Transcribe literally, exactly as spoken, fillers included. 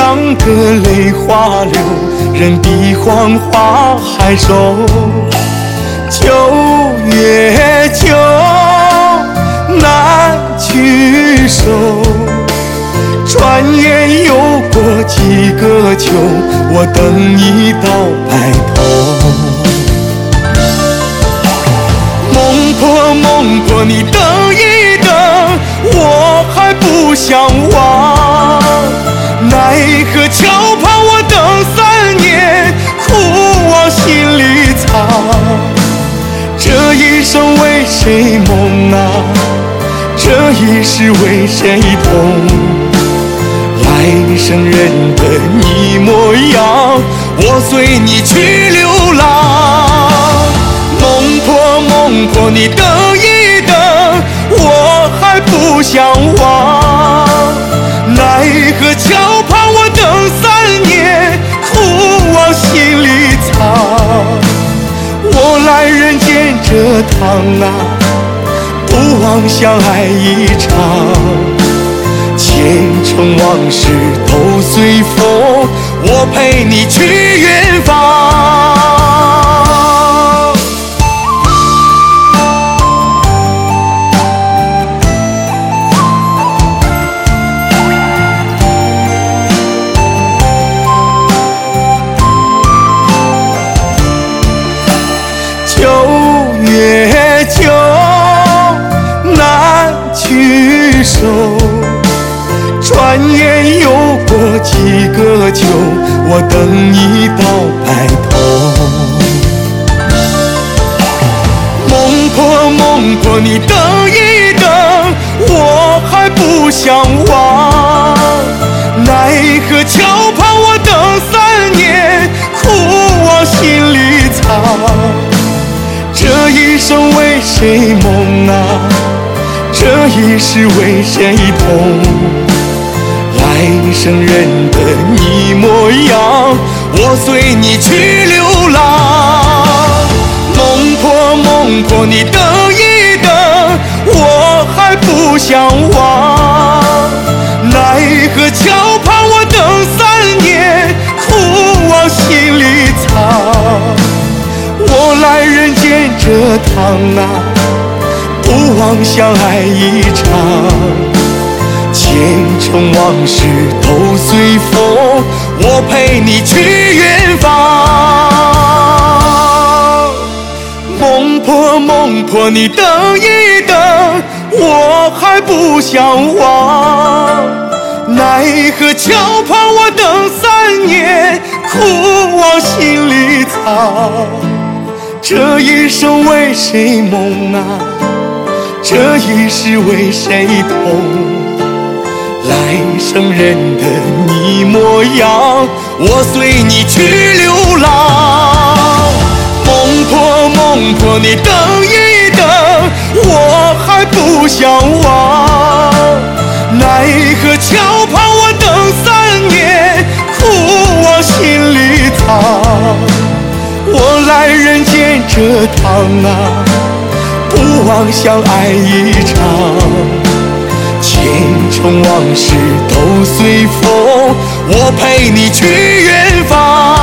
想得泪花流，人比黄花还瘦。九月九，难聚首。转眼又过几个秋，我等你到白头。孟婆孟婆，你等一等，我还不想忘。奈何桥旁我等三年，苦往心里藏。这一生为谁梦啊？这一世为谁痛？来生认得你模样，我随你去流浪。孟婆孟婆，你等一等，我还不想忘。奈何桥旁我等三年，苦往心里藏。我来人间这趟啊，不枉相爱一场。前尘往事都随风，我陪你去远方。九月九，难聚首。转眼又过几个秋，我等你到白头。孟婆孟婆，你等一等，我还不想忘。奈何桥旁我等三年，苦往心里藏。这一生为谁梦啊？这一世为谁痛？来生认得你模样，我随你去流浪。孟婆孟婆，你等一等，我还不想忘。奈何桥旁我等三年，苦往心里藏。我来人间这趟啊，不枉相爱一场。前尘往事都随风，我陪你去远方。孟婆孟婆，你等一等，我还不想忘。奈何桥旁我等三年，苦往心里藏。这一生为谁梦啊？这一世为谁痛？来生认得你模样，我随你去流浪。孟婆孟婆，你等一等，我还不想忘。奈何桥旁我等三年，苦往心里藏。我来人间这趟啊，不枉相爱一场。前尘往事都随风，我陪你去远方。